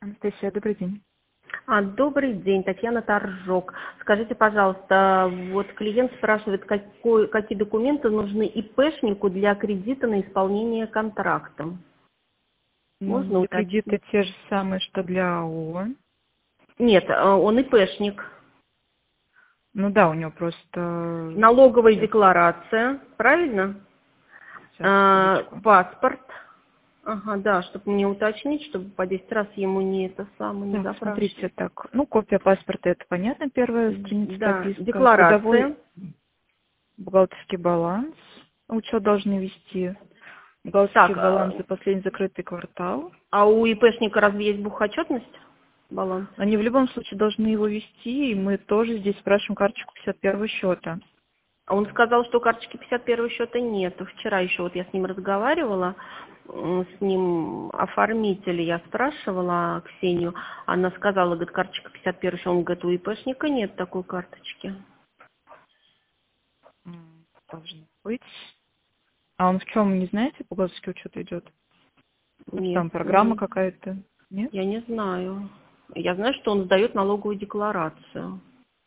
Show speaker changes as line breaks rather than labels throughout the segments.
Анастасия, добрый день.
Добрый день, Татьяна Торжок. Скажите, пожалуйста, вот клиент спрашивает, какие документы нужны ИПшнику для кредита на исполнение контракта. Можно
Для кредита
уточнить?
те же самые, что для АО.
Нет, он ИПшник.
Ну да, у него просто...
Налоговая декларация, правильно?
Сейчас, секундочку.
Паспорт. Ага, да, чтобы мне уточнить, чтобы по 10 раз ему не не
Так, смотрите,
запрашивать.
так. Ну, копия паспорта, это понятно, первая страница,
Да,
прописка. Трудовой,
декларация.
бухгалтерский баланс. Учет должны вести. Бухгалтерский
Так,
баланс за последний закрытый квартал.
а у ИПшника разве есть бухотчетность? Баланс?
Они в любом случае должны его вести, и мы тоже здесь спрашиваем карточку 51 счета.
А он сказал, что карточки 51 счета нет. Вчера еще вот я с ним разговаривала, с ним оформители, я спрашивала Ксению, она сказала, говорит, карточка 51 счет, он говорит, у ИПшника нет такой карточки.
Должно быть. А он в чем, не знаете, бухгалтерский учет идет? Может,
Нет,
там программа какая-то? Нет?
я не знаю. Я знаю, что он сдает налоговую декларацию.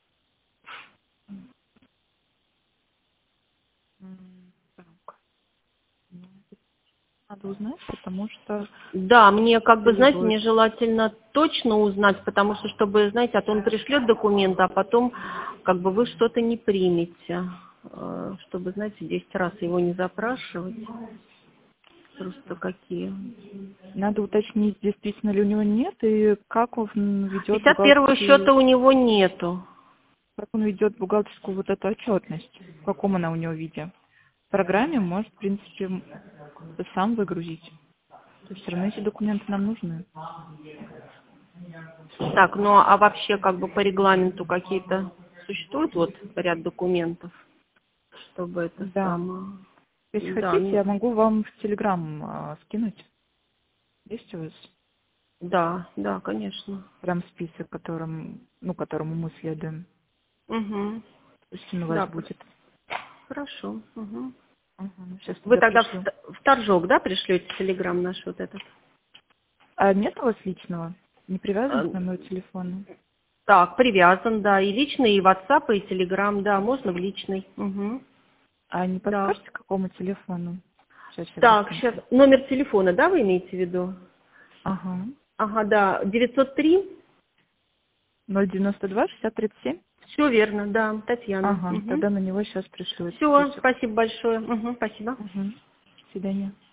Так. Ну, надо узнать, потому что
Да, мне знаете,
требует.
мне желательно точно узнать, потому что, чтобы, знаете, а то он пришлет документы, а потом, вы что-то не примете. Чтобы, знаете, 10 раз его не запрашивать. Просто какие.
Надо уточнить, действительно ли у него нет, и как он ведет
51 счета у него нету.
как он ведет бухгалтерскую вот эту отчетность, в каком она у него виде. В программе может, в принципе, сам выгрузить. То есть все равно эти документы нам нужны.
Так, ну а вообще, по регламенту какие-то существуют вот ряд документов, чтобы это
Да.
самое.
Если
Да,
хотите, я могу вам в Телеграм скинуть. Есть у вас
да, конечно.
прям список, которому мы следуем.
Угу.
Пусть он у вас
Да,
будет.
хорошо. Угу.
Сейчас
Вы
тогда
тогда
пришлю.
в Торжок, да, пришлете телеграм наш вот этот?
А нет у вас личного? Не привязан
Э,
к номеру телефона?
Так, привязан, да, и личный, и WhatsApp, и Telegram, да, можно в личный. Угу.
А не
Да.
подскажете, к какому телефону? Сейчас я
Так, сейчас
быстренько.
номер телефона, да, вы имеете в виду?
Ага.
Ага, да, 903.
092 60 37?
Все верно, да, Татьяна.
Ага,
Угу.
тогда на него сейчас пришлю этот
Все,
список.
спасибо большое. Угу, спасибо.
Угу. До свидания.